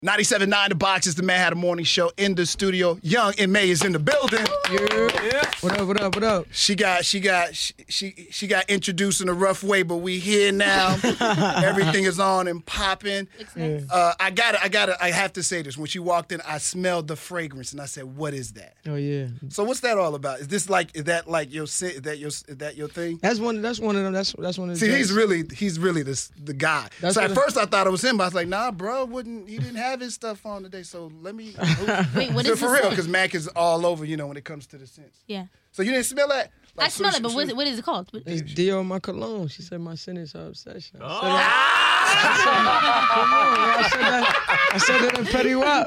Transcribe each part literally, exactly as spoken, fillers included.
ninety-seven point nine The Box is the Man Had a Morning Show in the studio. Young and May is in the building. Yeah. yeah. What up, what up, what up? She got she got she she, she got introduced in a rough way, but we here now. Everything is on and popping. Yeah. Uh, I got I got I have to say this. When she walked in, I smelled the fragrance and I said, "What is that?" Oh yeah. So what's that all about? Is this like is that like your is that your is that your thing? That's one that's one of them. That's that's one of the See, jokes. he's really he's really the the guy. That's so at what first I thought it was him, but I was like, "Nah, bro, wouldn't he didn't have his stuff on today, so let me." Wait, what so is for this real? scent? Because Mac is all over, you know, when it comes to the scents. Yeah. So you didn't smell that? Like, I smell so it, but she- what is, it, what is it called? What- It's Dior my cologne. She said my sin is her obsession. I said, Ah! I said that, I said that in Petty Wap.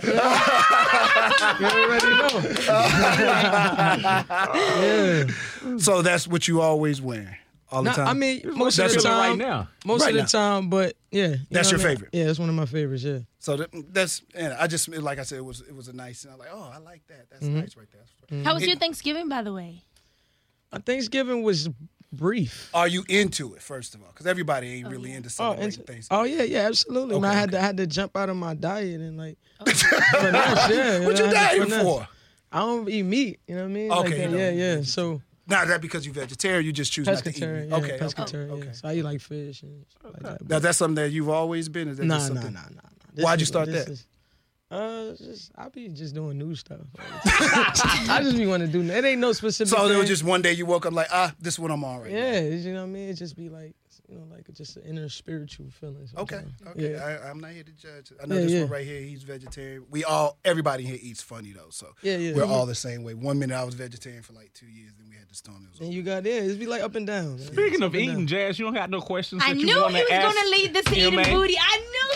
You already know. yeah. So that's what you always wear all the Nah, time. I mean, most That's of the what- time. right now. Most Right of the now. time, but yeah. you That's know your what I mean? favorite? Yeah, that's one of my favorites. Yeah. so that, that's and I just like I said, it was it was a nice. And I'm like, oh, I like that. That's nice right there. How was your Thanksgiving, by the way? My Thanksgiving was brief. Are you into it first of all? Because everybody ain't really into Oh, celebrating and, things. oh yeah, yeah, absolutely. Man, Okay, I had okay. to had to jump out of my diet and like. finesse, yeah, What you know, I had to dying finesse. for? I don't eat meat. You know what I mean? Okay, Like you that, don't yeah, eat yeah. meat. So Now is that because you vegetarian, you just choose not to eat pescatarian, meat? yeah, Okay, pescatarian. okay, Yeah. okay. So I eat like fish and shit like that. Now that's something that you've always been. Is that Nah, just nah, nah, something? nah, nah. This Why'd you is- start this that? is- Uh, it's just I be just doing new stuff. I just be want to do. It ain't no specific. So it thing. was just one day you woke up like, ah, this is what I'm on right now. yeah, you know what I mean. It just be like you know, like just an inner spiritual feeling. Okay, sometimes. okay. Yeah. I, I'm not here to judge. I know Yeah, this yeah. one right here, he's vegetarian. We all, everybody here eats funny though, so Yeah, yeah. we're all the same way. One minute I was vegetarian for like two years, then we had to storm. It was And over. you got yeah, it's be like up and down. man. Speaking It's of up and eating, down. Jazz, you don't have no questions I that knew you he want was to ask. going to lead this to M A? eating booty. I knew.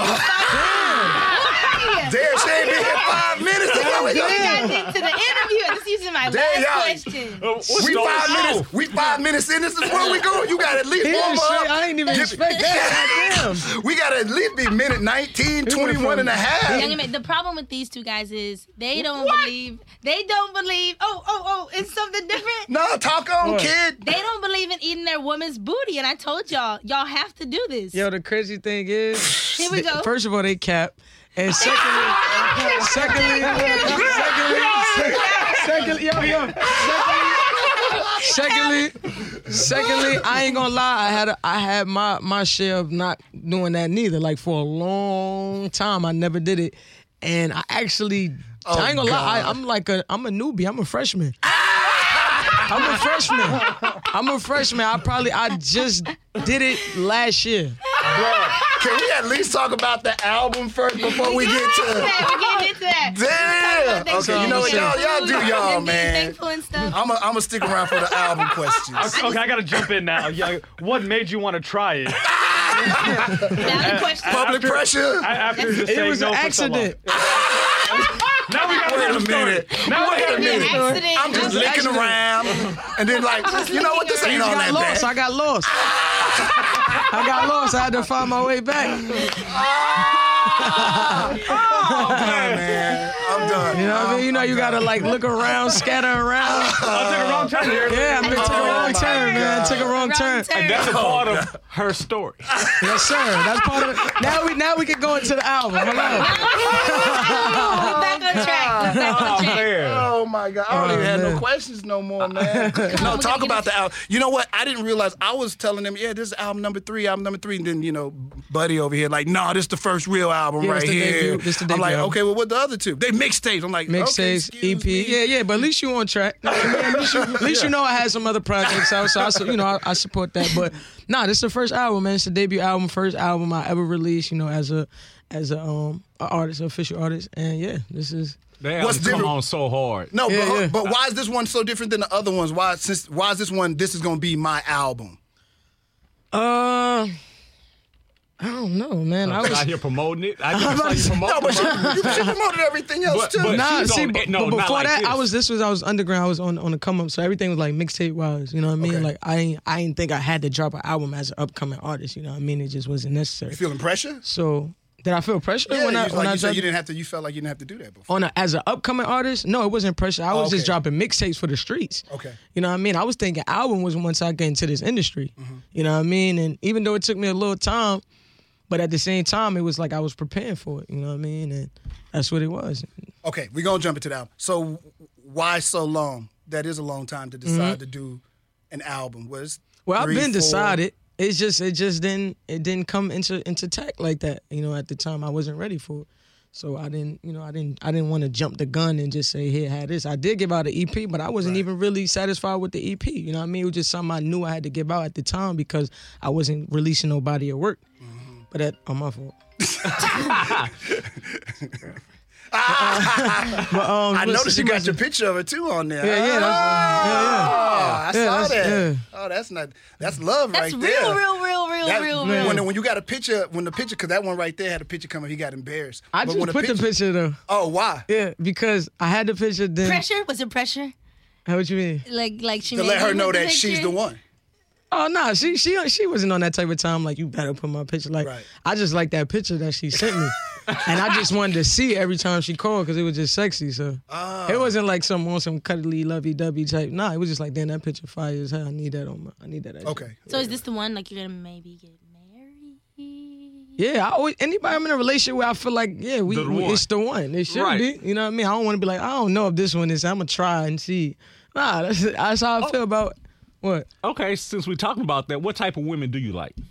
Uh, damn, she ain't been here five minutes. That's why we We got- got into the interview, and this is my Damn, last y'all. question. Uh, what's We going five on? minutes. We five minutes in. This is where we going. You got at least He warm didn't say- up. I ain't even Give- expect that. Damn. We got to at least be minute nineteen, twenty-one and a half. Young and Ma- the problem with these two guys is they don't believe. They don't believe. Oh, oh, oh! It's something different. No, talk on, What? kid. They don't believe in eating their woman's booty, and I told y'all, y'all have to do this. Yo, the crazy thing is, Here we go. First of all, they cap, and secondly, secondly, secondly, secondly, yo, yo, secondly, secondly, secondly, I ain't gonna lie, I had a, I had my my share of not doing that neither. Like for a long time, I never did it, and I actually, Oh, I ain't gonna lie, God. I, I'm like a, I'm a newbie, I'm a freshman. I'm a freshman. I'm a freshman. I probably I just did it last year. Can we at least talk about the album first before we get to? We're getting into that. Damn. Talk about Okay, you know what, y'all, y'all do y'all, and being man. thankful and stuff. I'm gonna stick around for the album questions. Okay, I gotta jump in now. Yeah, what made you want to try it? Valid question. Public After- pressure. After just It saying was no an for so long. accident. Now we gotta Wait hear a the story. minute. Now we Wait gotta a hear the minute. story. Accident. I'm just was an licking accident. around, and then like, you know what? This ain't I all got that lost. bad. I got lost. I got lost. I had to find my way back. Oh, man, I'm done. You know what I mean? You know you gotta like look around, scatter around. I took a wrong turn here. Yeah, I mean, took a Oh, wrong my turn, man. God. Took a wrong Wrong turn. turn. That's a part of her story. Yes, sir. That's part of it. Now we now we can go into the album. Hello. We're back on track. We're back on Oh, track. man. Oh my God! I don't Oh, even have no man. questions no more, man. no, we talk gotta about get the album. You know what? I didn't realize. I was telling them, yeah, this is album number three, album number three, and then you know, Buddy over here like, nah, this is the first real album Yeah, right this the here. debut- this the I'm debut like, album. okay, well, what the other two? They mixtapes. I'm like, okay, Mixtapes, excuse E P, me. yeah, yeah, but at least you on track. I mean, at least you, at least you know I had some other projects out, so I, su- you know, I, I support that. But nah, this is the first album, man. It's the debut album, first album I ever released, you know, as a as a um a artist, an official artist, and yeah, this is. Damn, What's come different? on so hard. No, Yeah, but, yeah. but why is this one so different than the other ones? Why since why is this one? This is gonna be my album. Uh, I don't know, man. I I was. was out here promoting it. I just saw you No, but promoting you, you, she promoted everything else But- too. but- Nah, she's see, on- but, no, but not before like that, I this. was. This was I was underground. I was on on the come up, so everything was like mixtape wise. You know what I mean? Okay. Like I ain't I ain't think I had to drop an album as an upcoming artist. You know what I mean? It just wasn't necessary. You feeling pressure? So did I feel pressure Yeah, when you, I was when like I you said dropped you didn't have to. You felt like you didn't have to do that before. on a, as an upcoming artist? No, it wasn't pressure. I was Okay. just dropping mixtapes for the streets. Okay. You know what I mean? I was thinking album was once I get into this industry. Mm-hmm. You know what I mean? And even though it took me a little time, But at the same time, it was like I was preparing for it. You know what I mean? And that's what it was. Okay, we're gonna jump into the album. So why so long? That is a long time to decide mm-hmm. to do an album. Was well, three, I've been four? decided. It's just it just didn't it didn't come into into tech like that. You know, at the time I wasn't ready for it. So I didn't, you know, I didn't, I didn't want to jump the gun and just say, "Here, have this." I did give out an E P, but I wasn't right. even really satisfied with the E P. You know what I mean? It was just something I knew I had to give out at the time because I wasn't releasing no body of work. Mm-hmm. But that, on my fault. uh, but, um, I noticed you got your picture of it too on there. Yeah, yeah, that's, oh, yeah, yeah. I yeah, saw that. Yeah. Oh, that's not. That's love that's right real, there. That's real, real, real, that, real, real. real. When, when you got a picture, when the picture, because that one right there had a picture coming, he got embarrassed. I but just when put picture, the picture though. Oh, why? Yeah, because I had the picture. Then pressure was it pressure? How what you mean? Like, like she to made let her know the that picture? she's the one. Oh no, nah, she she she wasn't on that type of time. Like you better put my picture. Like right. I just like that picture that she sent me, and I just wanted to see it every time she called because it was just sexy. So oh. it wasn't like some on some cuddly lovey dovey type. Nah, it was just like damn that picture fire as hell. I need that on my. I need that. Extra. Okay. So yeah. Is this the one like you're gonna maybe get married? Yeah, I always anybody I'm in a relationship with, I feel like yeah we, the we it's the one. It should right. be. You know what I mean? I don't want to be like I don't know if this one is. I'm gonna try and see. Nah, that's that's how I oh. feel about. What? Okay, since we're talking about that, what type of women do you like?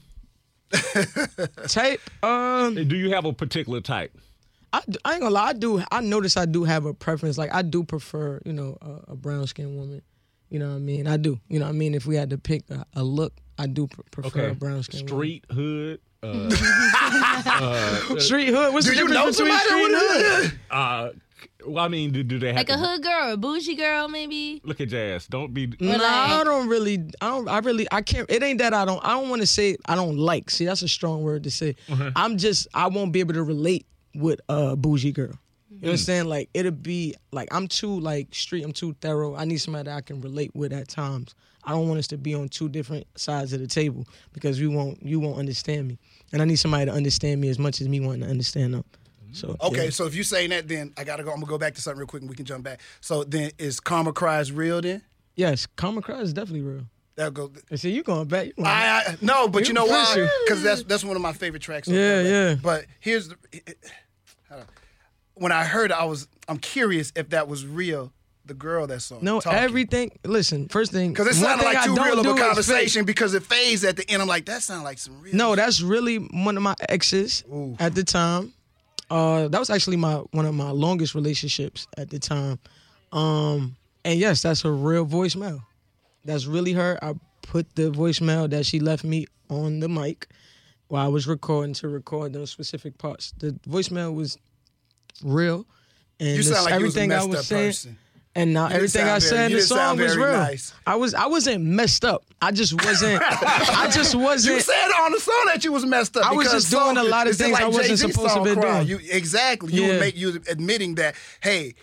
Type? Um, do you have a particular type? I, I ain't gonna lie. I do. I notice I do have a preference. Like I do prefer, you know, a, a brown skinned woman. You know what I mean? I do. You know what I mean? If we had to pick a, a look, I do pr- prefer okay. a brown skinned Street, woman. hood. Uh, uh, street hood. What's do the you difference know between street and hood? Uh, well, I mean, do, do they have like to, a hood girl or a bougie girl, maybe? Look at Jazz. Don't be. No, nah, I don't really. I don't. I really. I can't. It ain't that I don't. I don't want to say I don't like. See, that's a strong word to say. Uh-huh. I'm just. I won't be able to relate with a bougie girl. You understand? Like it'll be like I'm too like street. I'm too thorough. I need somebody that I can relate with at times. I don't want us to be on two different sides of the table because we won't. You won't understand me, and I need somebody to understand me as much as me wanting to understand them. So okay, yeah. so if you're saying that, then I gotta go. I'm gonna go back to something real quick, and we can jump back. So then, is Karma Cries real? Then yes, Karma Cries is definitely real. that'll go. I see you going back. You going I, I no, but You you know why? official. Because that's that's one of my favorite tracks. on Yeah, that yeah. record. But here's the. Hold on. When I heard, it, I was I'm curious if that was real. The girl that song. No, talking. everything. Listen, first thing. Because it one sounded thing like I too don't real of do a is fake. conversation because it fades at the end. I'm like, that sounds like some real. No, shit. that's really one of my exes Ooh. at the time. Uh, that was actually my one of my longest relationships at the time. Um, and yes, that's a real voicemail. That's really her. I put the voicemail that she left me on the mic while I was recording to record those specific parts. The voicemail was real, and You this- sound like everything you was a I messed was up saying. person. And now You didn't everything sound I very- said in you the didn't song sound was very real. nice. I was I wasn't messed up. I just wasn't. I just wasn't. You said on the song that you was messed up. I was because just doing song- a lot of it's just things I like wasn't Jay-Z's supposed to song be Cry. doing. You, exactly. You Yeah. would make you admitting that. Hey,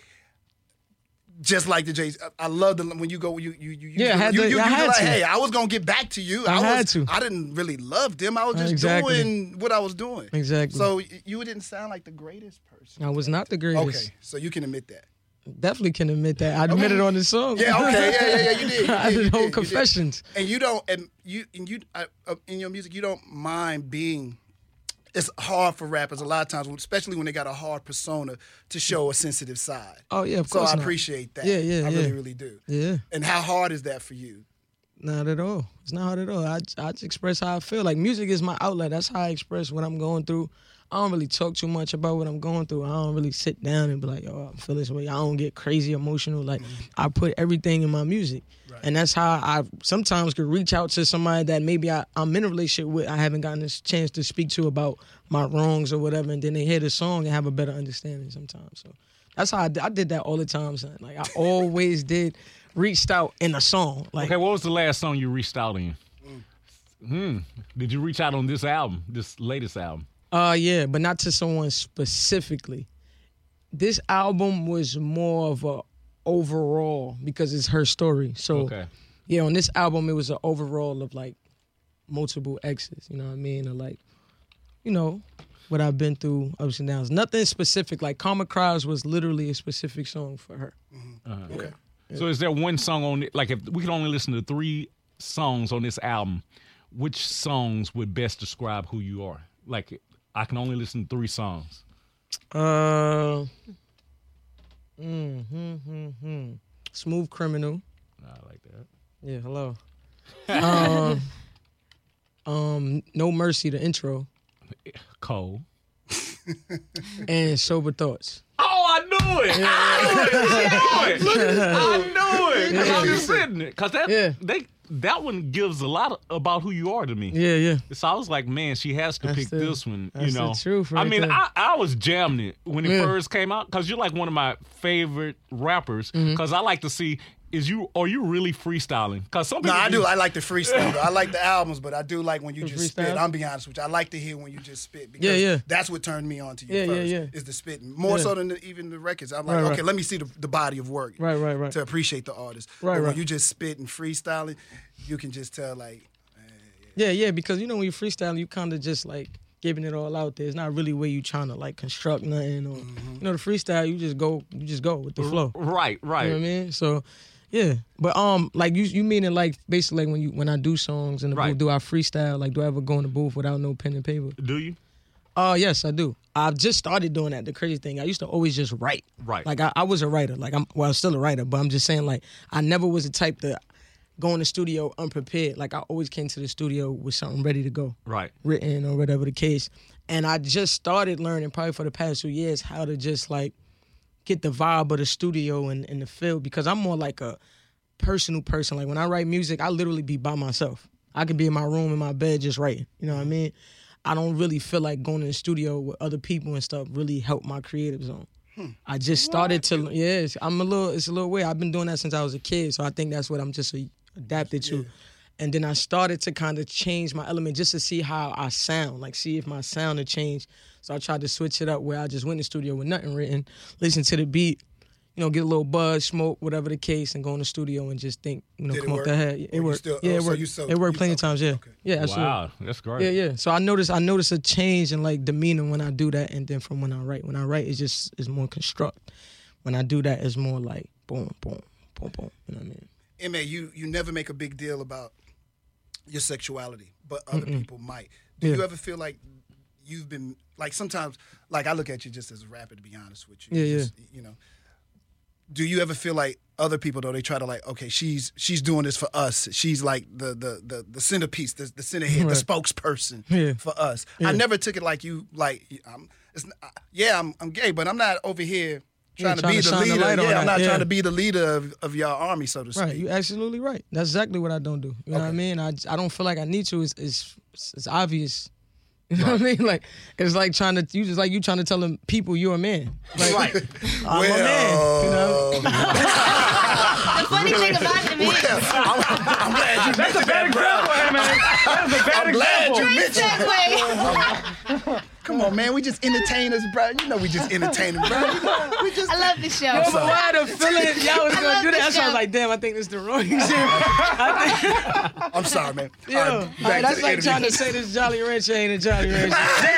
just like the Jay. I love the when you go. You you you. Yeah, I had you, to- you, I you had like, to. hey, I was gonna get back to you. I was, had to. I didn't really love them. I was just Exactly. doing what I was doing. Exactly. So y- you didn't sound like the greatest person. I was not the greatest. Okay, so you can admit that. Definitely can admit that. I admitted on the song. Yeah. Okay. Yeah. Yeah. Yeah. You did. You I did, did you whole did, you did. confessions. And you don't, and you, and you, uh, uh, in your music, you don't mind being. It's hard for rappers a lot of times, especially when they got a hard persona, to show a sensitive side. Oh yeah, of So course. I not. appreciate that. Yeah, yeah, I yeah. really, really do. Yeah, And how hard is that for you? not at all. It's not hard at all. I I just express how I feel. Like music is my outlet. That's how I express what I'm going through. I don't really talk too much about what I'm going through. I don't really sit down and be like, "Yo, I feel this way." I don't get crazy emotional. Like mm-hmm. I put everything in my music, right. And that's how I sometimes could reach out to somebody that maybe I, I'm in a relationship with. I haven't gotten this chance to speak to about my wrongs or whatever, and then they hear the song and have a better understanding sometimes. So that's how I, I did that all the time, son. Like I always did, reached out in a song. Like Okay, what was the last song you reached out in? Hmm. Did you reach out on this album, this latest album? Uh, yeah, but not to someone specifically. This album was more of a overall because it's her story. So, Okay. yeah, on this album, it was an overall of like multiple exes. You know what I mean? Or like, you know, what I've been through, ups and downs. Nothing specific. Like Karma Cries was literally a specific song for her. Uh-huh. Okay. So is there one song on it? Like if we could only listen to three songs on this album, which songs would best describe who you are? Like I can only listen to three songs. Uh, mm, hmm, hmm, hmm. Smooth Criminal. I like that. Yeah, hello. um, um, No Mercy, the intro, Cole. and Sober Thoughts. Oh, I knew it. I knew it. I knew it. Because I'm just sitting there. Because that, Yeah. they, that one gives a lot of, about who you are to me. Yeah, yeah. So I was like, man, she has to That's pick the- this one. You that's the know, truth I right mean, there. I, I was jamming it when it Yeah. first came out because you're like one of my favorite rappers. Mm-hmm. Because I like to see is you are you really freestyling? Because some No, people I do. be- I like the freestyle. I like the albums, but I do like when you The just spit. freestyle? I'm being honest with you. I like to hear when you just spit because Yeah, yeah. that's what turned me on to you Yeah, yeah, first. yeah. Is the spitting more Yeah. so than the, even the records. I'm like, Right, right. okay, let me see the, the body of work. Right, right, right. To appreciate the artist. Right, but when right. you just spit and freestyling, you can just tell like, Yeah, yeah, because you know when you freestyle, you kind of just like giving it all out there. It's not really where you trying to like construct nothing or Mm-hmm. you know the freestyle. You just go, you just go with the flow. right, right. You know what I mean? So, yeah, but um, like you, you meaning like basically like when you when I do songs in the Right. booth, do I freestyle? Like, do I ever go in the booth without no pen and paper? Do you? Uh, yes, I do. I've just started doing that. The crazy thing, I used to always just write. Right. Like I, I was a writer. Like I'm, well, I'm still a writer, but I'm just saying like I never was the type to go in the studio unprepared. Like I always came to the studio with something ready to go. Right. Written or whatever the case. And I just started learning probably for the past two years how to just like get the vibe of the studio and, and the feel because I'm more like a personal person. Like when I write music, I literally be by myself. I could be in my room in my bed just writing. You know what I mean? I don't really feel like going to the studio with other people and stuff really help my creative zone. I just started to, yes, I'm a little, it's a little weird. I've been doing that since I was a kid, so I think that's what I'm just a, adapted to. And then I started to kind of change my element just to see how I sound, like see if my sound had changed. So I tried to switch it up where I just went in the studio with nothing written, listen to the beat, you know, get a little buzz, smoke, whatever the case, and go in the studio and just think, you know, Did it come work? up the head. Or It you worked. still- yeah, oh, it so worked. you still- it worked you plenty of still- times. Yeah, okay. yeah, absolutely. Wow, that's great. Yeah, yeah. So I notice, I notice a change in like demeanor when I do that, and then from when I write. When I write, it's just it's more construct. When I do that, it's more like boom, boom, boom, boom. You know what I mean? M A, you you never make a big deal about your sexuality, but other people might. Do you Yeah. ever feel like you've been like sometimes like I look at you just as a rapper to be honest with you. Yeah, You yeah. just, you know. Do you ever feel like other people though they try to like okay she's she's doing this for us she's like the the the, the centerpiece the, the centerhead Right. the spokesperson Yeah. for us. Yeah. I never took it like you like I'm it's, not- yeah I'm I'm gay but I'm not over here trying to trying be to the shine the leader. light on yeah, I'm that, not yeah. trying to be the leader of, of your army so to speak. Right, you're absolutely right. That's exactly what I don't do. You know what I Okay. mean? I, I don't feel like I need to. It's it's, it's obvious. You know what I mean? Like it's like trying to you just like you trying to tell them people you're a man. Like, Right. I'm a man. You know? The funny thing about him is, I'm, I'm glad you That's a mentioned bad that, bro. example, hey, man. That is a bad I'm glad example. you great mentioned segue. Come on, man. We just entertainers, bro. You know we just entertainers, bro. We just. I love this show. Yo, but sorry. why I had a feeling y'all was I gonna love do that? this That's why I was show. like, damn, I think this is the wrong example. I'm sorry, man. Yo, All right, all back right, to that's the like interview. trying to say this Jolly Rancher ain't a Jolly Rancher.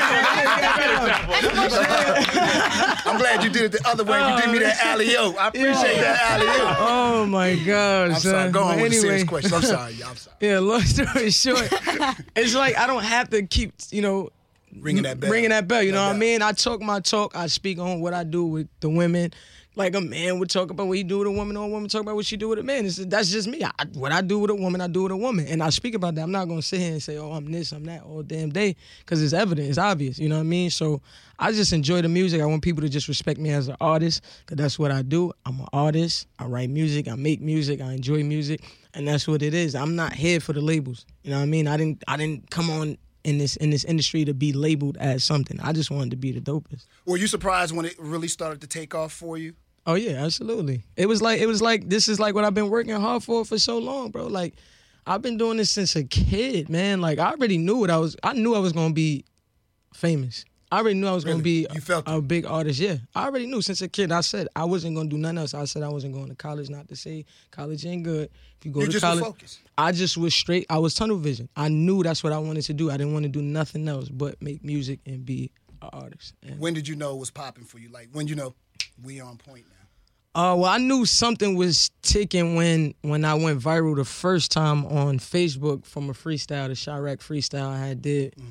I'm glad you did it the other way. You did me that alley o. I appreciate that alley o. Oh my God, I'm son. sorry. Go on But with the serious anyway. question. I'm sorry. y'all. I'm sorry. Yeah, long story short, it's like I don't have to keep, you know, Ringing that bell. ringing that bell. You know No what I doubt. mean? I talk my talk. I speak on what I do with the women. Like a man would talk about what he do with a woman, or a woman talk about what she do with a man. It's, that's just me. I, what I do with a woman, I do with a woman, and I speak about that. I'm not gonna sit here and say, "Oh, I'm this, I'm that," all damn day, because it's evident, it's obvious. You know what I mean? So I just enjoy the music. I want people to just respect me as an artist, because that's what I do. I'm an artist. I write music. I make music. I enjoy music, and that's what it is. I'm not here for the labels. You know what I mean? I didn't. I didn't come on in this in this industry to be labeled as something. I just wanted to be the dopest. Were you surprised when it really started to take off for you? Oh yeah, absolutely. It was like it was like this is like what I've been working hard for for so long, bro. Like I've been doing this since a kid, man. Like I already knew what I was. I knew I was gonna be famous. I already knew I was gonna Really? be You felt a, a big artist. Yeah, I already knew since a kid. I said I wasn't gonna do nothing else. I said I wasn't going to college. Not to say college ain't good. If you go You to just were college, focused. I just was straight. I was tunnel vision. I knew that's what I wanted to do. I didn't want to do nothing else but make music and be an artist. And When did you know it was popping for you? Like when you know we on point now? Uh, well, I knew something was ticking when when I went viral the first time on Facebook from a freestyle, the Chirac freestyle I had did,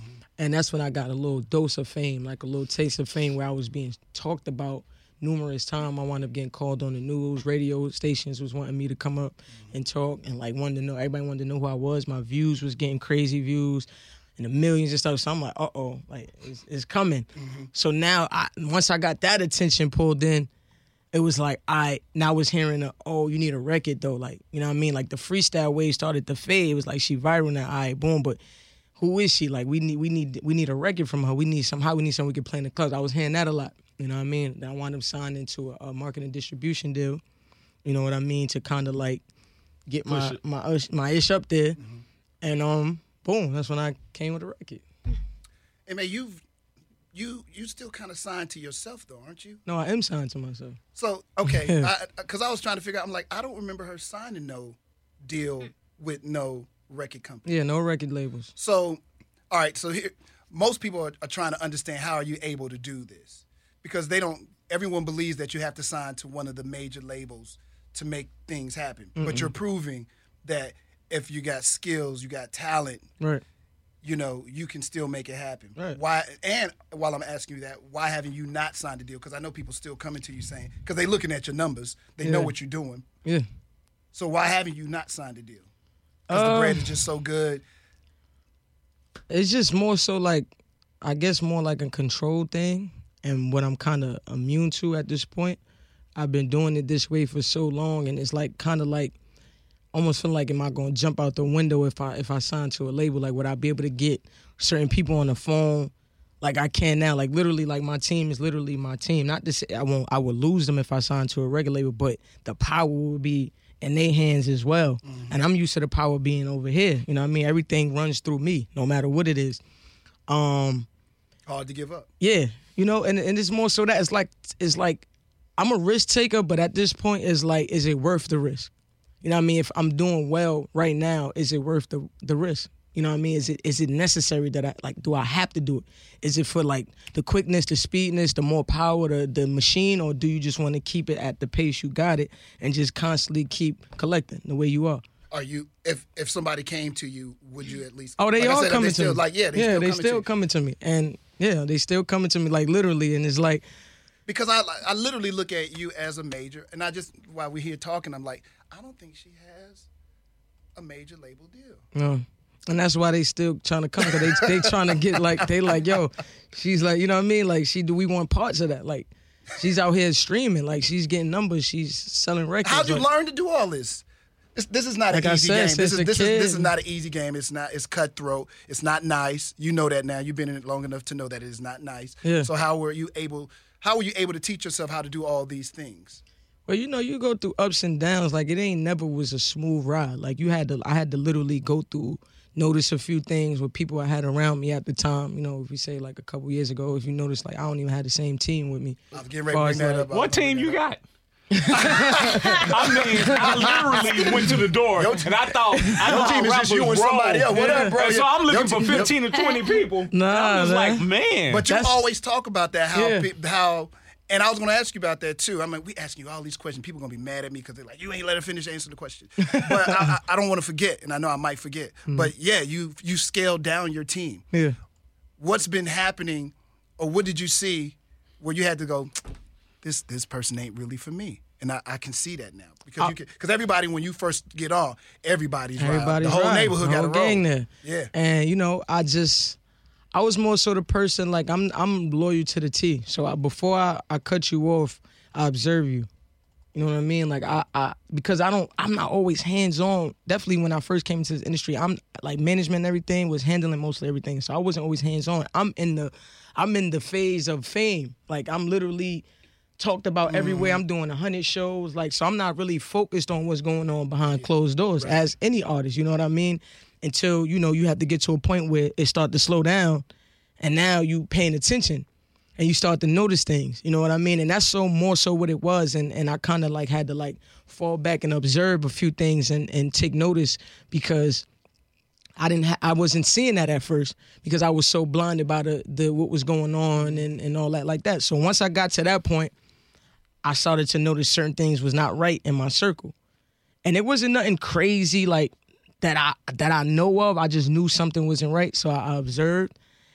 And that's when I got a little dose of fame, like a little taste of fame where I was being talked about numerous times. I wound up getting called on the news. Radio stations was wanting me to come up and talk and like wanted to know, everybody wanted to know who I was. My views was getting crazy views and the millions and stuff. So I'm like, uh-oh, like it's, it's coming. Mm-hmm. So now I, once I got that attention pulled in, it was like, I now I was hearing, a, oh, you need a record though. Like, you know what I mean? Like the freestyle wave started to fade. It was like she viral now, all right, boom. But who is she? Like we need we need we need a record from her. We need somehow we need something we can play in the clubs. I was hearing that a lot. You know what I mean? Then I wound up signing to a, a marketing distribution deal. You know what I mean? To kind of like get my it. my ish, my ish up there, mm-hmm. and um, boom, that's when I came with a record. Hey man, you've you you still kind of signed to yourself though, aren't you? No, I am signed to myself. So okay, because I, I was trying to figure out. I'm like, I don't remember her signing no deal with no record company. Yeah, no record labels. So, all right. So here, most people are, are trying to understand how are you able to do this, because they don't. Everyone believes that you have to sign to one of the major labels to make things happen. Mm-mm. But you're proving that if you got skills, you got talent, right? You know, you can still make it happen. Right. Why? And while I'm asking you that, why haven't you not signed a deal? Because I know people still coming to you saying, because they looking at your numbers, they Yeah. know what you're doing. Yeah. So why haven't you not signed a deal? Because Um, the brand is just so good. It's just more so like, I guess more like a control thing, and what I'm kind of immune to at this point. I've been doing it this way for so long, and it's like kind of like, almost feel like, am I going to jump out the window if I if I sign to a label? Like, would I be able to get certain people on the phone like I can now? Like, literally, like my team is literally my team. Not to say I won't, I would lose them if I signed to a regular label, but the power would be in their hands as well. Mm-hmm. And I'm used to the power being over here. You know what I mean? Everything runs through me, no matter what it is. Um, Hard to give up. Yeah, you know, and, and it's more so that it's like it's like I'm a risk taker, but at this point, it's like, is it worth the risk? You know what I mean? If I'm doing well right now, is it worth the the risk? You know what I mean? Is it is it necessary that I, like, do I have to do it? Is it for, like, the quickness, the speedness, the more power, the, the machine, or do you just want to keep it at the pace you got it and just constantly keep collecting the way you are? Are you, if if somebody came to you, would you at least? Oh, they like I all said, coming they to still, me. Like, yeah, they yeah, still they coming still to you. coming to me. And, yeah, they still coming to me, like, literally, and it's like, Because I I literally look at you as a major, and I just, while we're here talking, I'm like, I don't think she has a major label deal. no. And that's why they still trying to come, because they they trying to get, like, they like, yo, she's like, you know what I mean? Like, she, do we want parts of that? Like, she's out here streaming, like, she's getting numbers, she's selling records. How'd you like, learn to do all this? This, this is not Like an I easy said, game. since This is a this is this is kid. not an easy game. It's not. It's cutthroat. It's not nice. You know that now. You've been in it long enough to know that it is not nice. Yeah. So how were you able? How were you able to teach yourself how to do all these things? Well, you know, you go through ups and downs. Like, it ain't never was a smooth ride. Like, you had to, I had to literally go through, notice a few things with people I had around me at the time. You know, if we say like a couple years ago, if you notice, like, I don't even have the same team with me. I was getting ready to bring that Like, up. I was What gonna team bring you that got? I mean, I literally went to the door, Your and I thought I Your thought team is rap just you was and somebody grown. else. What up, bro? And so I'm Your looking for team- fifteen to twenty people. Nah, I was man. like, man. But you That's- always talk about that. How Yeah. pe- how. And I was going to ask you about that too. I mean, we asking you all these questions. People are going to be mad at me because they're like, you ain't let her finish answering the question. But I, I, I don't want to forget, and I know I might forget. But yeah, you you scaled down your team. Yeah. What's been happening, or what did you see where you had to go, this this person ain't really for me? And I, I can see that now. Because you can, because everybody, when you first get on, everybody's, Everybody's right. The whole right. neighborhood the got whole a roll. gang there. Yeah. And, you know, I just, I was more so the person, like, I'm I'm loyal to the T. So I, before I, I cut you off, I observe you. You know what I mean? Like, I, I because I don't, I'm not always hands-on. Definitely when I first came into this industry, I'm, like, management and everything was handling mostly everything. So I wasn't always hands-on. I'm in the, I'm in the phase of fame. Like, I'm literally talked about everywhere. I'm doing a hundred shows. Like, so I'm not really focused on what's going on behind closed doors as any artist. You know what I mean? Until, you know, you have to get to a point where it start to slow down, and now you paying attention and you start to notice things. You know what I mean? And that's so more so what it was. And and I kind of like had to like fall back and observe a few things and, and take notice, because I didn't ha- I wasn't seeing that at first because I was so blinded by the, the what was going on and, and all that like that. So once I got to that point, I started to notice certain things was not right in my circle. And it wasn't nothing crazy like that I that I know of. I just knew something wasn't right. So I observed.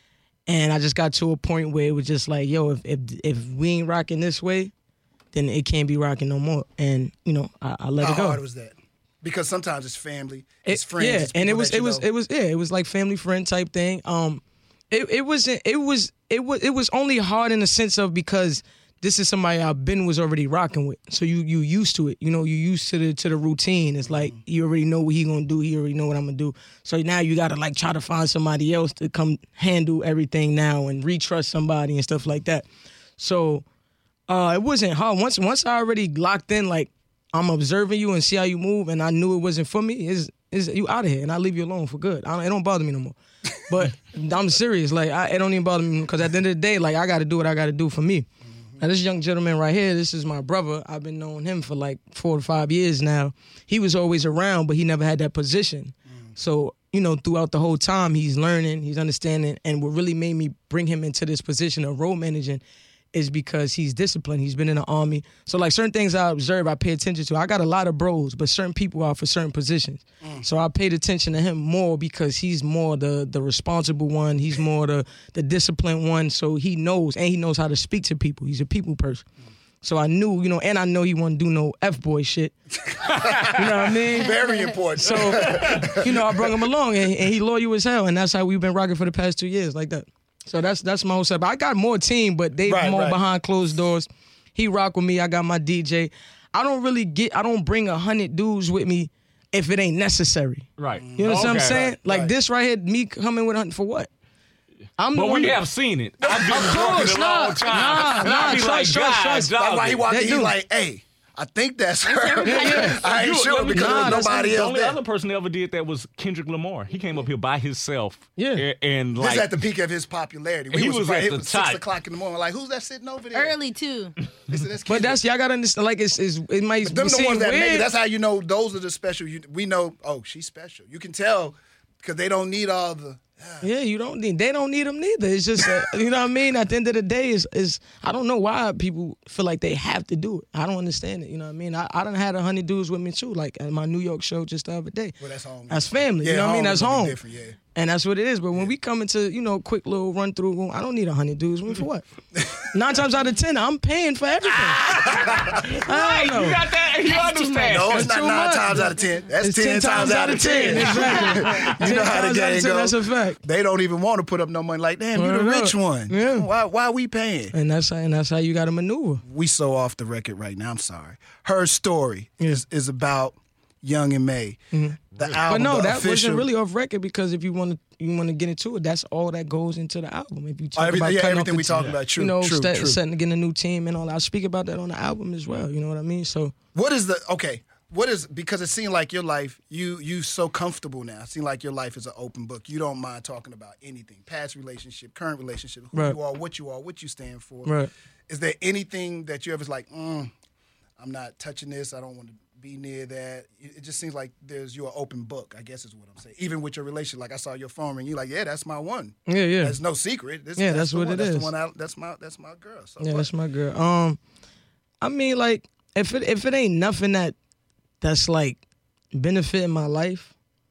And I just got to a point where it was just like, yo, if if, if we ain't rocking this way, then it can't be rocking no more. And, you know, I, I let How it go. hard was that? Because sometimes it's family, it's It- friends. Yeah, it's and it people was that it you was know. it was yeah, it was like family friend type thing. Um, it it wasn't it was it was it was only hard in the sense of because this is somebody I've been was already rocking with, so you you used to it. You know, you used to the to the routine. It's like you already know what he gonna do. He already know what I'm gonna do. So now you gotta like try to find somebody else to come handle everything now and retrust somebody and stuff like that. So uh, it wasn't hard. Once once I already locked in, like I'm observing you and see how you move, and I knew it wasn't for me. Is is you out of here, and I leave you alone for good. I don't, it don't bother me no more. But I'm serious. Like I, it don't even bother me because at the end of the day, like I got to do what I got to do for me. Now this young gentleman right here, this is my brother. I've been knowing him for like four to five years now. He was always around, but he never had that position. So you know, throughout the whole time, he's learning, he's understanding, and what really made me bring him into this position of role managing is because he's disciplined. He's been in the army. So like certain things I observe, I pay attention to. I got a lot of bros, but certain people are for certain positions. Mm. So I paid attention to him more because he's more the the responsible one. He's more the the disciplined one. So he knows, and he knows how to speak to people. He's a people person. Mm. So I knew, you know, and I know he wouldn't do no F-boy shit. You know what I mean? Very important. So, you know, I brought him along, and, and he loyal as hell, and that's how we've been rocking for the past two years, like that. So that's that's my whole setup. I got more team, but they Right, more right. behind closed doors. He rock with me. I got my D J. I don't really get. I don't bring a hundred dudes with me if it ain't necessary. Right. You know what I'm Okay. saying? Right, like right. this right here, me coming with a hundred for what? I'm the But one we that- have seen it. I've been Of working course, a nah, long time. nah, And nah, I be trust, like, trust, God, trust. That's why he dog, walked That in, he's dude. like, hey, I think that's her. Yeah. I ain't You- sure let me- because Nah, there's that's nobody The else only there. other person that ever did that was Kendrick Lamar. He came up here by himself. Yeah. And, and This like is at the peak of his popularity. We He was surprised. at It the was top. six o'clock in the morning. Like, who's that sitting over there? Early too. They said, that's But that's y'all gotta understand. Like it's, it's it might Them be the seem ones that weird. make it. That's how you know those are the special. You, we know, oh, she's special. You can tell because they don't need all the. Yeah, you don't need. They don't need them neither. It's just, uh, you know what I mean. At the end of the day, is is I don't know why people feel like they have to do it. I don't understand it. You know what I mean. I, I done had a hundred dudes with me too, like at my New York show just the other day. Well, that's home. That's family. Yeah, you know what I mean. home That's is gonna be home. different, yeah. And that's what it is. But when we come into, you know, quick little run through, I don't need a hundred dudes. For what? Nine times out of ten, I'm paying for everything. I don't know. you got that. You understand? No, it's That's not too nine much. times out of ten. That's It's ten, times out of ten. Exactly. You know how the ten times out of game ten, goes. That's a fact. They don't even want to put up no money. Like, damn, you the Word up. rich one. Yeah. Why? Why are we paying? And that's how, and that's how you got to maneuver. We so off the record right now. I'm sorry. Her story Yeah. is is about Young and May. The But album, no, the that official, wasn't really off record because if you want to, you want to get into it. That's all that goes into the album. If you talk Everything- about yeah, cutting off everything the we t- talking about, true, you know, true, sta- true. setting to get a new team and all that. I speak about that on the album as well. You know what I mean? So What is the okay? What is because it seemed like your life, you you so comfortable now. It seemed like your life is an open book. You don't mind talking about anything, past relationship, current relationship, who Right. you are, what you are, what you stand for. Right. Is there anything that you ever was like, mm, I'm not touching this. I don't want to be near that. It it just seems like there's you're an open book. I guess is what I'm saying. Even with your relationship, like I saw your phone ring, you like, yeah, that's my one. yeah, yeah, There's no secret. This, Yeah, that's the what one. it that's is. The one I, that's my that's my girl. So yeah. what? That's my girl. Um, I mean, like if it if it ain't nothing that that's like benefiting my life,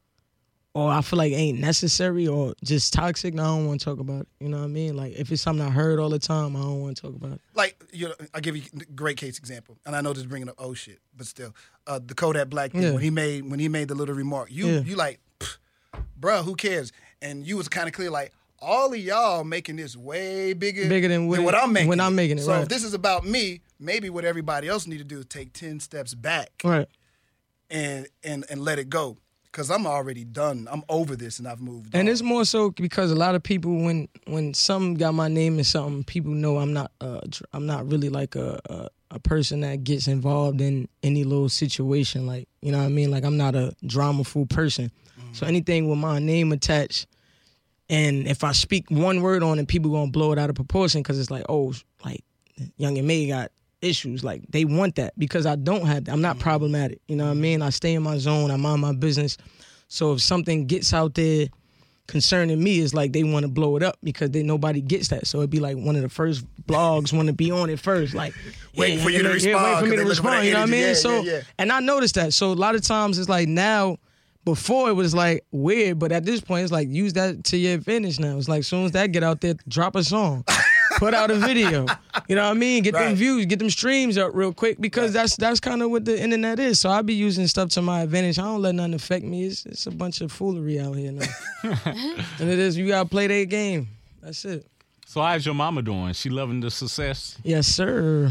or I feel like ain't necessary or just toxic, no, I don't want to talk about it. You know what I mean? Like if it's something I heard all the time, I don't want to talk about it. Like, you know, I'll give you a great case example, and I know this is bringing up oh shit, but still, uh, the Kodak Black thing Yeah. when he made when he made the little remark, you Yeah. you like, "Pff, bruh, who cares? And you was kind of clear like, all of y'all making this way bigger, Bigger than what what it- I'm making. when I'm making it, So right. if this is about me, maybe what everybody else need to do is take ten steps back Right. and and and let it go, because I'm already done. I'm over this, and I've moved. And on. it's more so because a lot of people, when when something got my name in something, people know I'm not uh, dr- I'm not really like a, a a person that gets involved in any little situation. Like, you know what I mean? Like I'm not a dramaful person. So anything with my name attached, and if I speak one word on it, people gonna blow it out of proportion because it's like, oh, like Young and May got issues. Like they want that because I don't have that. I'm not problematic. You know what I mean? I stay in my zone. I mind my business. So if something gets out there concerning me, it's like they want to blow it up because they nobody gets that. So it'd be like one of the first blogs want to be on it first, like Waiting yeah, for you to yeah, respond, wait for 'cause me they to looking for respond. that You know what I energy. mean? Yeah, so yeah, yeah. and I noticed that. So a lot of times it's like now, before it was like weird, but at this point it's like use that to your advantage now. It's like as soon as that get out there, drop a song. Put out a video. You know what I mean? Get Right. them views, get them streams up real quick because Right. that's that's kind of what the internet is. So I be using stuff to my advantage. I don't let nothing affect me. It's, it's a bunch of foolery out here now. And it is, you got to play their game. That's it. So how's your mama doing? She loving the success? Yes, sir.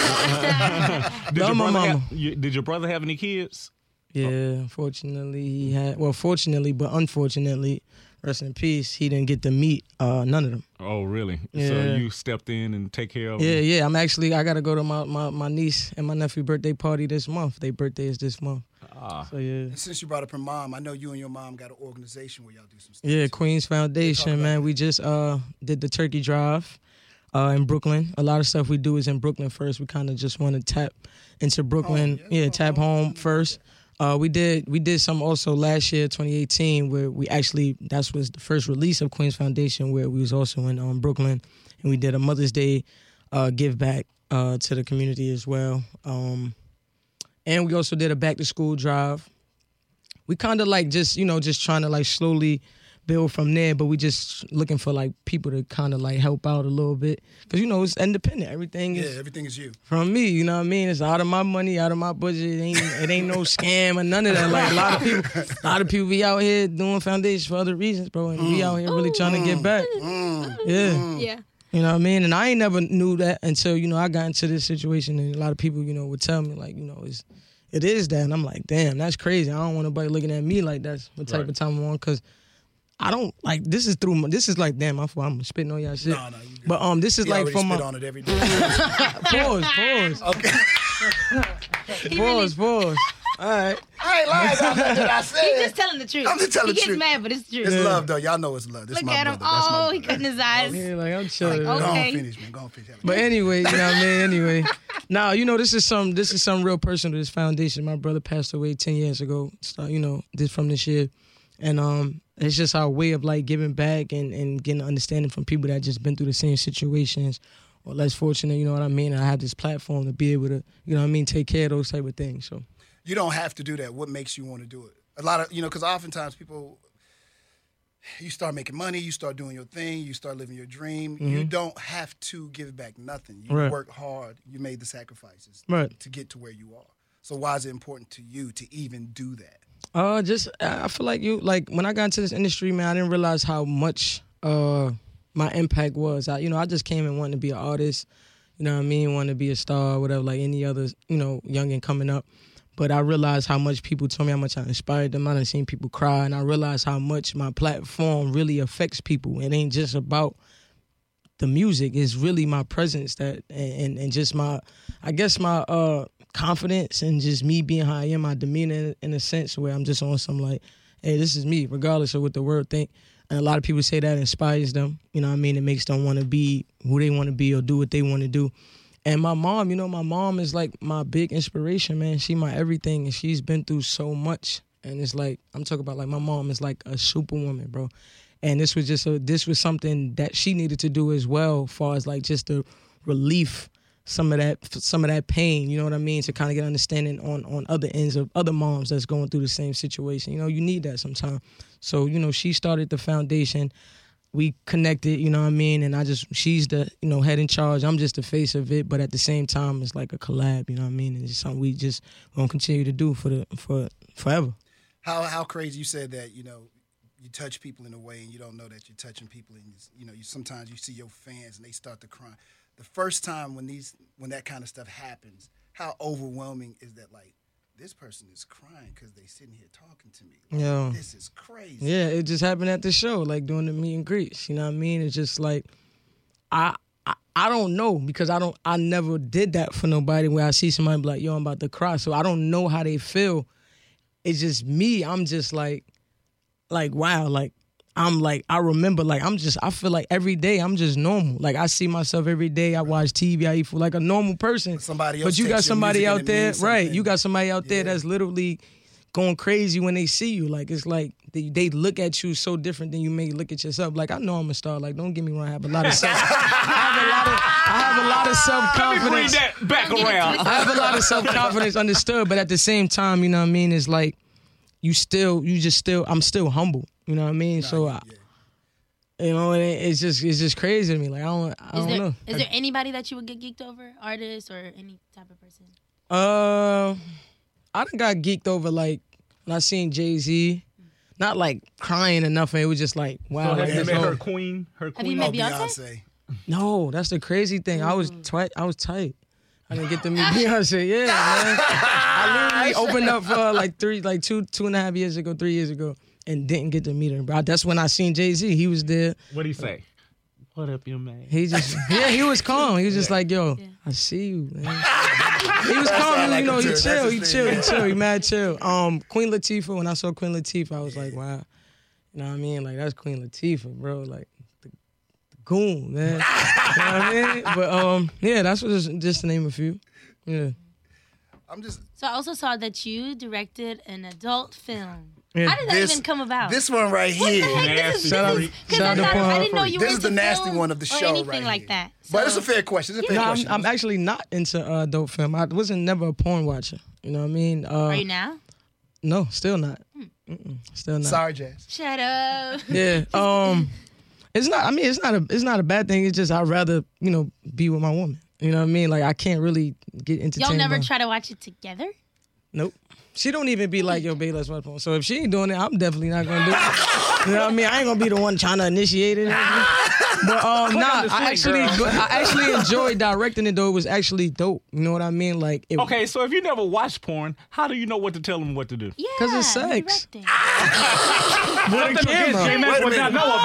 Did Love your my brother mama. have, you, did your brother have any kids? Yeah, unfortunately, he had, well, fortunately, but unfortunately, rest in peace, he didn't get to meet uh, none of them. Oh, really? So Yeah. you stepped in and take care of Yeah, them? yeah. I'm actually, I got to go to my, my, my niece and my nephew birthday party this month. Their birthday is this month. Ah. So, yeah. And since you brought up her mom, I know you and your mom got an organization where y'all do some stuff. Yeah, too. Queens Foundation, about man. that. We just uh did the turkey drive uh in Brooklyn. A lot of stuff we do is in Brooklyn first. We kind of just want to tap into Brooklyn. Home, yeah. yeah, tap home first. Uh, we did we did some also last year, twenty eighteen, where we actually that was the first release of Queens Foundation, where we was also in um, Brooklyn, and we did a Mother's Day uh, give back uh, to the community as well. Um, and we also did a back to school drive. We kind of like just, you know, just trying to like slowly build from there, but we just looking for like people to kind of like help out a little bit. Cause you know, it's independent. Everything Yeah, is everything is you. from me, you know what I mean? It's out of my money, out of my budget. It ain't, it ain't no scam or none of that. Like a lot of people, a lot of people be out here doing foundations for other reasons, bro. And we out here really trying to get back. Yeah. Yeah. You know what I mean? And I ain't never knew that until, you know, I got into this situation and a lot of people, you know, would tell me like, you know, it's, it is that. And I'm like, damn, that's crazy. I don't want nobody looking at me like that's what type Right. of time I'm on. Cause I don't like, this is through my, this is like, damn, I thought I'm spitting on y'all shit. No, no, you good. But um, this is He like already from spit my, on it every day. pause, pause, Okay. He really, pause, pause. All right. I ain't lying about nothing that I he's said. just telling the truth. I'm just telling he the gets truth. mad, but it's true. It's love, though. Y'all know it's love. This Look my at him. brother. That's my Oh, he brother. cutting his eyes. Yeah, like I'm chilling. Like, Go okay. on, finish, man. Go on, finish. But anyway, you know what I mean? Anyway. Now, you know, this is some this is some real personal to this foundation. My brother passed away ten years ago. So, you know, this from this year. And um it's just our way of like giving back and, and getting understanding from people that just been through the same situations or less fortunate, you know what I mean? And I have this platform to be able to, you know what I mean, take care of those type of things. So You don't have to do that. What makes you want to do it? A lot of, you know, because oftentimes people, you start making money, you start doing your thing, you start living your dream. You don't have to give back nothing. You Right. worked hard. You made the sacrifices Right. to get to where you are. So why is it important to you to even do that? Uh, just I feel like you like when I got into this industry, man. I didn't realize how much uh my impact was. I, you know, I just came and wanted to be an artist. You know what I mean? Wanted to be a star, whatever, like any other, you know, youngin' coming up. But I realized how much people told me how much I inspired them. I done seen people cry, and I realized how much my platform really affects people. It ain't just about the music. It's really my presence that and and, and just my, I guess my uh. confidence and just me being how I am, my demeanor in a sense where I'm just on some like, hey, this is me, regardless of what the world think. And a lot of people say that inspires them. You know what I mean? It makes them want to be who they want to be or do what they want to do. And my mom, you know, my mom is like my big inspiration, man. She my everything, and she's been through so much. And it's like, I'm talking about like my mom is like a superwoman, bro. And this was just a, this was something that she needed to do as well, as far as like just the relief, some of that some of that pain, you know what I mean, to kind of get understanding on, on other ends of other moms that's going through the same situation. You know, you need that sometimes. So, you know, she started the foundation. We connected, you know what I mean, and I just, she's the, you know, head in charge. I'm just the face of it, but at the same time, it's like a collab, you know what I mean, and it's something we just going to continue to do for the for forever. How how crazy you said that, you know, you touch people in a way and you don't know that you're touching people, and you know, you sometimes you see your fans and they start to cry. The first time when these when that kind of stuff happens, how overwhelming is that? Like, this person is crying because they sitting here talking to me. Like, Yeah. this is crazy. Yeah, it just happened at the show, like doing the meet and greets. You know what I mean? It's just like I, I I don't know because I don't I never did that for nobody where I see somebody be like, yo, I'm about to cry. So I don't know how they feel. It's just me. I'm just like like wow, like I'm like, I remember, like, I'm just, I feel like every day I'm just normal. Like, I see myself every day. I watch T V. I eat food like a normal person. Somebody else But you takes got your somebody music and out it there, means right? something. You got somebody out there Yeah. that's literally going crazy when they see you. Like, it's like they, they look at you so different than you may look at yourself. Like, I know I'm a star. Like, don't get me wrong. I have a lot of self. I have a lot of, I have a lot of self Let me bring confidence. that back Don't get it around. twisted. I have a lot of self confidence, understood. But at the same time, you know what I mean? It's like, you still, you just still, I'm still humble. You know what I mean? Nah, so, yeah, I, yeah. you know, it, it's just, it's just crazy to me. Like I don't, I Is don't there know. is there anybody that you would get geeked over, artist or any type of person? Uh, I done got geeked over like when I seen Jay-Z. Not like crying or nothing. It was just like, wow. So like, have you this met whole- her queen? Her Have you queen? met Oh, Beyonce? Beyonce. No, that's the crazy thing. I was twi- I was tight. I didn't get to meet Beyonce. Yeah, man. I literally opened up for her like three, like two, two and a half years ago, three years ago, and didn't get to meet her. But that's when I seen Jay-Z. He was there. What'd he say? What up, your man? He just, yeah, he was calm. He was just like, yo, I see you, man. He was calm. sound like You know, him he too. chill, That's he his chill, thing. he chill, he mad chill. Um, Queen Latifah. When I saw Queen Latifah, I was like, wow. You know what I mean? Like that's Queen Latifah, bro. Like the, the goon, man. You know what I mean? But um, yeah, that's what just, just to name a few. Yeah. I'm just So I also saw that you directed an adult film. Yeah. How did that This- even come about? this one right What the here. heck? This is, Shout out- this is, 'cause shout I, out to thought- I Pornhub didn't know you were This is the into nasty film one of the or show anything right like here. that. But it's So- a fair question. It's a fair No, I'm, question. I'm actually not into uh, adult film. I wasn't never a porn watcher. You know what I mean? Uh, Are you now? No, still not. Mm-mm, still not. Sorry, Jazz. Shut up. Yeah. Um, it's not. I mean, it's not a. It's not a bad thing. It's just I'd rather you know be with my woman. You know what I mean? Like I can't really get entertained. Y'all never by- try to watch it together? Nope. She don't even be like, yo, babe, let's watch porn. So if she ain't doing it, I'm definitely not gonna do it. You know what I mean? I ain't gonna be the one trying to initiate it. But um, nah, the I swing, actually, girl. I actually enjoyed directing it though. It was actually dope. You know what I mean? Like, it, Okay, so if you never watched porn, how do you know what to tell them what to do? Yeah. 'Cause it's sex. directing. with a camera, J-Max Wait a would not minute. know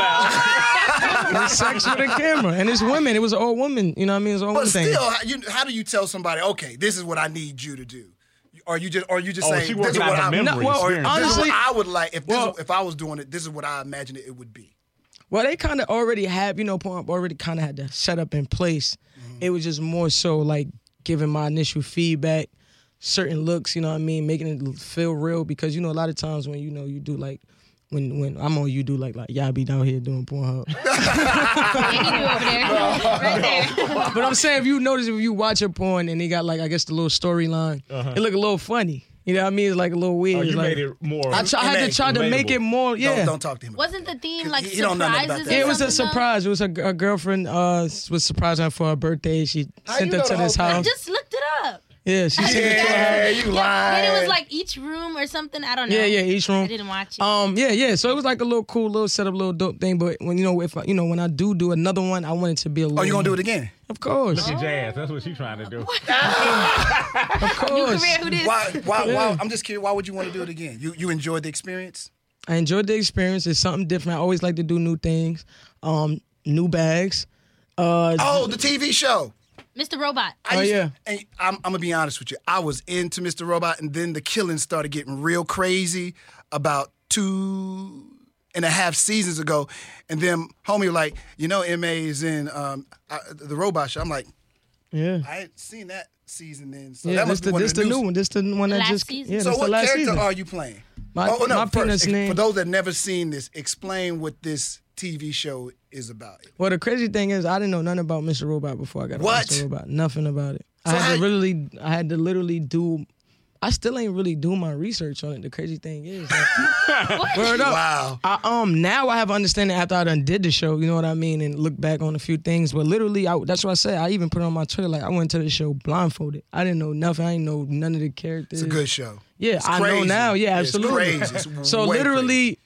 about. it's sex with a camera, and it's women. It was an old woman. You know what I mean? It's an old But woman thing. still, how, you, how do you tell somebody, okay, this is what I need you to do? Or you just, or you just Oh, saying, she this is working what out her I, memory No, well, or experience. this is honestly- what I would like. If this Well- is, if I was doing it, this is what I imagine it, it would be. Well, they kind of already have, you know, Pornhub already kind of had that set up in place. It was just more so like giving my initial feedback, certain looks, you know what I mean, making it feel real because you know a lot of times when you know you do like when when I'm on you do like like y'all be down here doing Pornhub. Yeah, he knew over there. Right there. But I'm saying if you notice if you watch a porn and they got like I guess the little storyline, it look a little funny. You know what I mean? It's like a little weird. Oh, It's you like, made it more. I, try, I had to try to make it more. Yeah. Don't, don't talk to him. about Wasn't the theme 'Cause like he- he don't know nothing about surprises? that. or Yeah, it was a something, though? surprise. It was a, a girlfriend uh, was surprising her for her birthday. She How sent you her know to the this whole thing? I house. just looked it up. Yeah, she sent it to her house. Yeah, you lying. Then it was like each room or something. I don't know. Yeah, yeah, each room. I didn't watch it. Um, yeah, yeah. So it was like a little cool, little setup, little dope thing. But when you know, if I, you know, when I do do another one, I want it to be a little. Oh, you gonna do it again? Of course, Look at Jazz. That's what she's trying to do. of New course. career, who this? Why? Why? Why? I'm just curious. Why would you want to do it again? You you enjoyed the experience? I enjoyed the experience. It's something different. I always like to do new things, um, new bags. Uh, Oh, the T V show. Mister Robot. I Oh, used- yeah. And I'm, I'm gonna be honest with you. I was into Mister Robot, and then the killings started getting real crazy about two and a half seasons ago. And then homie was like, you know, M A is in um, uh, the Robot show. I'm like, yeah. I ain't seen that season then. So Yeah, that this must the be one this of the the new new one. This the one that last just season? yeah. So This what the last character season. are you playing? My- oh, no, my first, peanut's ex- name- for those that never seen this, explain what this T V show is about. Well, the crazy thing is, I didn't know nothing about Mister Robot before I got on What? Mister Robot. Nothing about it. So I had how- to literally, I had to literally do. I still ain't really do my research on it. The crazy thing is, like, word up. Wow. I, um, now I have understanding after I done did the show. You know what I mean, and look back on a few things. But literally, I, that's what I said. I even put it on my Twitter. Like I went to the show blindfolded. I didn't know nothing. I didn't know none of the characters. It's a good show. Yeah, It's I know crazy. now. Yeah, It's absolutely. crazy. It's So way literally, crazy.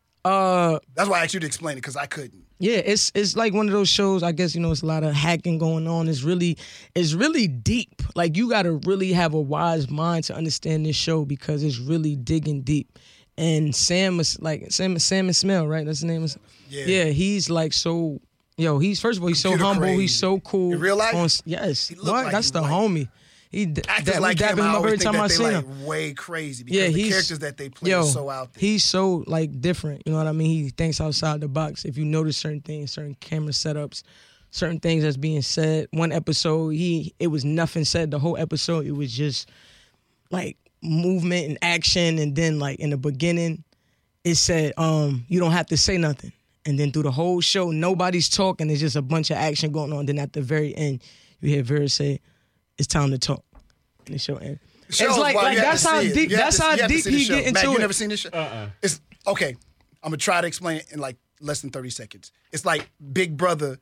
uh. That's why I asked you to explain it because I couldn't. Yeah, it's it's like one of those shows. I guess you know it's a lot of hacking going on. It's really it's really deep. Like you got to really have a wise mind to understand this show because it's really digging deep. And Sam is like Sam Sam and Smell, right? That's the name. Of, Yeah. yeah, he's like so. Yo, he's first of all he's so Computer humble. crazy. He's so cool. In real life? On, yes. He look What? like That's he the like- homie. He d- Actors that, like we dap him, him I up always every think time that I they see like him. way crazy because Yeah, the he's characters that they play yo, are so out there. He's so like different. You know what I mean? He thinks outside the box. If you notice certain things, certain camera setups, certain things that's being said. One episode, he it was nothing said. The whole episode, it was just like movement and action. And then like in the beginning, it said, um, you don't have to say nothing. And then through the whole show, nobody's talking. It's just a bunch of action going on. Then at the very end, you hear Vera say, "It's time to talk." And the show ends. Shows like why like you have that's to how see it. deep You have that's to- how you have to deep see the he show. get into Matt, you it. never seen this show? Uh-uh. It's okay. I'm gonna try to explain it in like less than thirty seconds. It's like Big Brother.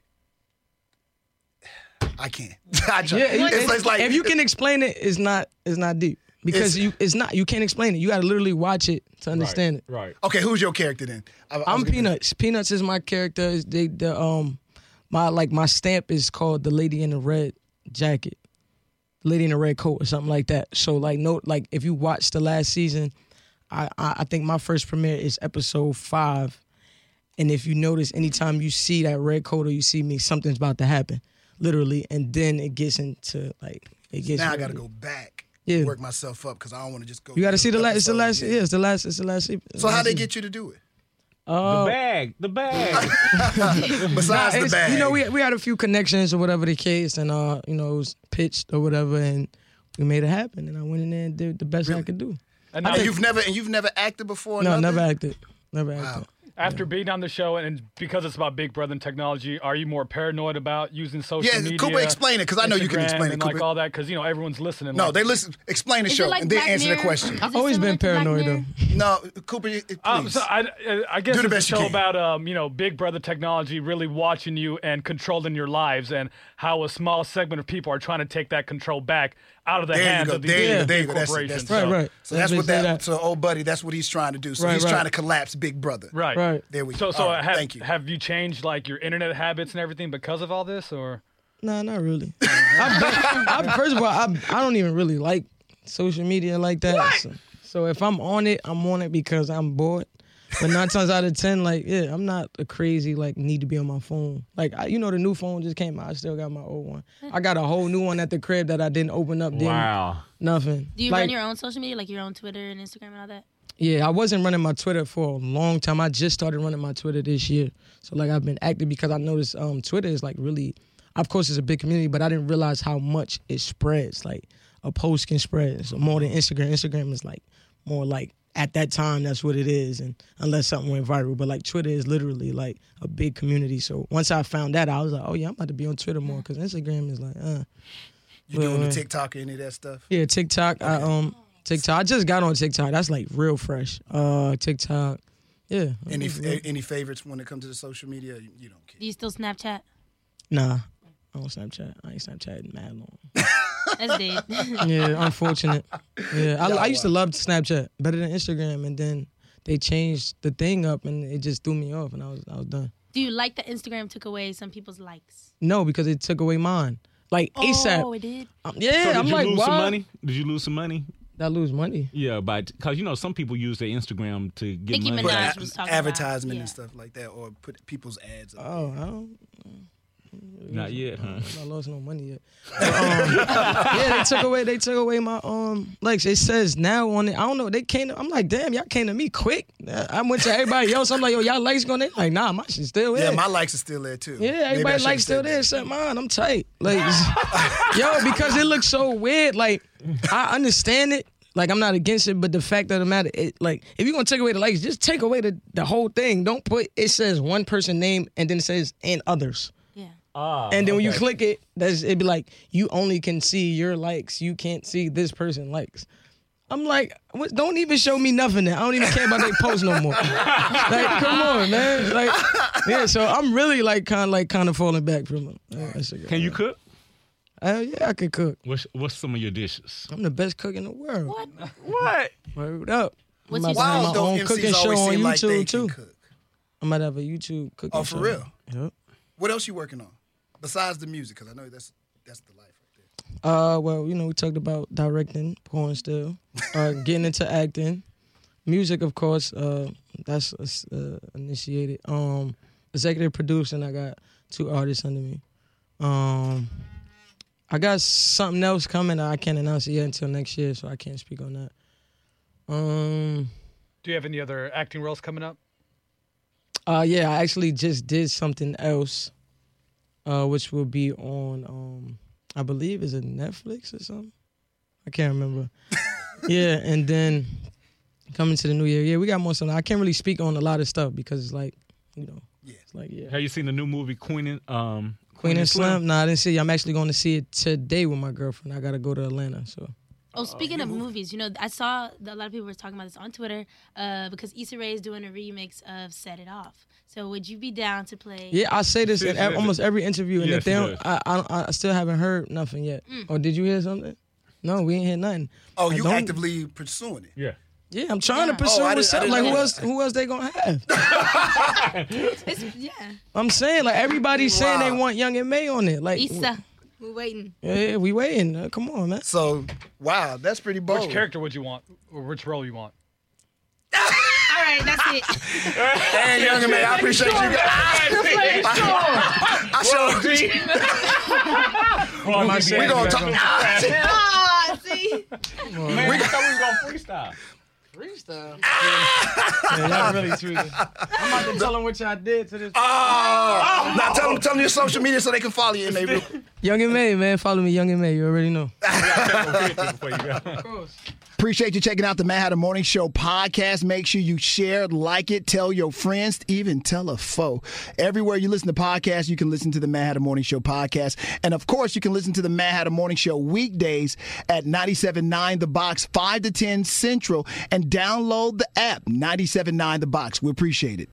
I can't. I try. Yeah, it's, if, it's like if you can explain it, it's not it's not deep because It's- you it's not you can't explain it. You got to literally watch it to understand it. Right. Okay, who's your character then? I, I was I'm gonna- Peanuts. Peanuts is my character. Is They the um my like my stamp is called the lady in the red jacket, lady in the red coat or something like that. So like no like if you watch the last season, I I, I think my first premiere is episode five, and if you notice, anytime you see that red coat or you see me, something's about to happen, literally, and then it gets into like it gets. Now I got to really- go back. Yeah. Work myself up because I don't want to just go. You got to through see the last. It's the episodes. last. Yeah, it's the last. It's the last. se- So how last they season. get you to do it? Uh, The bag. The bag. Besides the It's- bag, You know, we we had a few connections or whatever the case, and uh, you know, it was pitched or whatever, and we made it happen. And I went in there and did the best I Really? could do. And And now, you've never and you've never acted before. No, nothing? never acted. Never Wow. acted. after being on the show and because it's about Big Brother and technology, are you more paranoid about using social Yeah, media? Cooper, explain it because I know you can Instagram explain it. and like Cooper. all that because you know everyone's listening. No, like, they listen. Explain the Is it show like and then Black answer the Mirror? question. Is I've it always similar been to Black paranoid Mirror? though. No, Cooper, you- please. Um, so I, I guess Do the it's best a you show can. about um, you know Big Brother technology really watching you and controlling your lives, and how a small segment of people are trying to take that control back out of the There you hands go. of the There you big, go. There you big go. That's- corporations. that's- Right, So- right. So that's what They say that, So old buddy, that's what he's trying to do. So Right, he's right. trying to collapse Big Brother. Right. Right. There we go. So, so All right, have, thank you. have you changed like your internet habits and everything because of all this, or? Nah, not really. I, I, first of all, I I don't even really like social media like that. So, so if I'm on it, I'm on it because I'm bored. But nine times out of ten, like yeah, I'm not a crazy like need to be on my phone. Like I, you know, the new phone just came out. I still got my old one. I got a whole new one at the crib that I didn't open up. Didn't, Wow. Nothing. Do you like, run your own social media, like your own Twitter and Instagram and all that? Yeah, I wasn't running my Twitter for a long time. I just started running my Twitter this year. So like I've been active because I noticed um, Twitter is like really, of course it's a big community, but I didn't realize how much it spreads. Like a post can spread so more than Instagram. Instagram is like more like at that time that's what it is, and unless something went viral. But like Twitter is literally like a big community. So once I found that, I was like, oh yeah, I'm about to be on Twitter more because Instagram is like, uh. You doing Well, the TikTok or any of that stuff? Yeah, TikTok. I um TikTok. I just got on TikTok. That's like real fresh. Uh, TikTok. Yeah. Any any favorites when it comes to the social media? You, you don't care. Do you still Snapchat? Nah, I don't Snapchat. I ain't Snapchatting mad long. That's dead. Yeah, unfortunate. Yeah, I, Y'all I used to wild. love Snapchat better than Instagram, and then they changed the thing up, and it just threw me off, and I was I was done. Do you like that Instagram took away some people's likes? No, because it took away mine. Like ASAP. Oh, it did. Um, yeah, So did I'm you like, lose wow. some money? Did you lose some money? Did I lose money? Yeah, but because you know some people use their Instagram to get Nicki money. Put Minaj a- was talking about, advertisement yeah. and stuff like that, or put people's ads. Up. Oh, I don't. Not yet, huh? I lost no money yet. But, um, yeah, they took away. They took away my um likes. It says now on it. I don't know. They came. To, I'm like, damn, y'all came to me quick. I went to everybody else. I'm like, yo, y'all likes going there? Like, nah, my shit's still there. Yeah, my likes are still there too. Yeah, Maybe I everybody should've likes still said there that. except mine. I'm tight. Like, yo, because it looks so weird. Like, I understand it. Like, I'm not against it, but the fact of the matter, it, like, if you're gonna take away the likes, just take away the, the whole thing. Don't put it says one person name and then it says and others. Yeah. Ah, And then when you okay. click it, that's it'd be like you only can see your likes. You can't see this person likes. I'm like, what, don't even show me nothing. Then I don't even care about they post no more. Like, come on, man. Like, yeah. So I'm really like kind of like kind of falling back from it. Uh, Instagram. Can you cook? Uh, yeah, I can cook. What's what's some of your dishes? I'm the best cook in the world. What? What? Word up. What's I'm your about to have Wild my though, own M cooking Cs show always on seem like they YouTube can too. cook. I'm about to have a YouTube cooking Oh, show. for real? Yep. What else you working on besides the music? Because I know that's that's the life right there. Uh, well, you know, we talked about directing, porn still, uh, getting into acting, music, of course. Uh, that's uh, initiated. Um, executive producing. I got two artists under me. Um, I got something else coming. I can't announce it yet until next year, so I can't speak on that. Um, Do you have any other acting roles coming up? uh, yeah, I actually just did something else, uh, which will be on. Um, I believe is it Netflix or something? I can't remember. Yeah, and then coming to the new year, yeah, we got more stuff. I can't really speak on a lot of stuff because it's like, you know, Yeah. it's like yeah. Have you seen the new movie Queen and um Queen and Slim? Nah, I didn't see it. I'm actually going to see it today with my girlfriend. I got to go to Atlanta, so Oh, speaking of movies, you know, I saw that a lot of people were talking about this on Twitter uh, because Issa Rae is doing a remix of Set It Off. So would you be down to play? Yeah, I say this in Yes, ev- almost every interview, and Yes, if they she don't, does. I, I I still haven't heard nothing yet. Mm. Or did you hear something? No, we ain't hear nothing. Oh, I you don't- actively pursuing it. Yeah. Yeah, I'm trying Yeah. to pursue Oh, I it with didn't- I something. Like didn't who know else? Who else they gonna have? It's, yeah. I'm saying like everybody's saying they Wow. want Young and May on it. Like, Issa, we're waiting. yeah, we waiting. Uh, come on, man. So, wow, that's pretty bold. Which character would you want, or which role you want? All right, that's it. Hey, Young Man, I appreciate you guys. I showed you. Well, Am I we saying We're going to that? talk. Ah, see? Man, I thought we was gonna freestyle. Freestyle. Yeah, y'all really tweeting. I'm about to tell them what y'all did to this. Oh. Now tell them, tell them your social media so they can follow you. And they Young and May, man. Follow me, Young and May. You already know. Before you go. Of course. Appreciate you checking out the Mad Hatter Morning Show podcast. Make sure you share, like it, tell your friends, even tell a foe. Everywhere you listen to podcasts, you can listen to the Mad Hatter Morning Show podcast. And of course, you can listen to the Mad Hatter Morning Show weekdays at ninety-seven point nine The Box, five to ten Central, and download the app, ninety-seven point nine The Box. We appreciate it.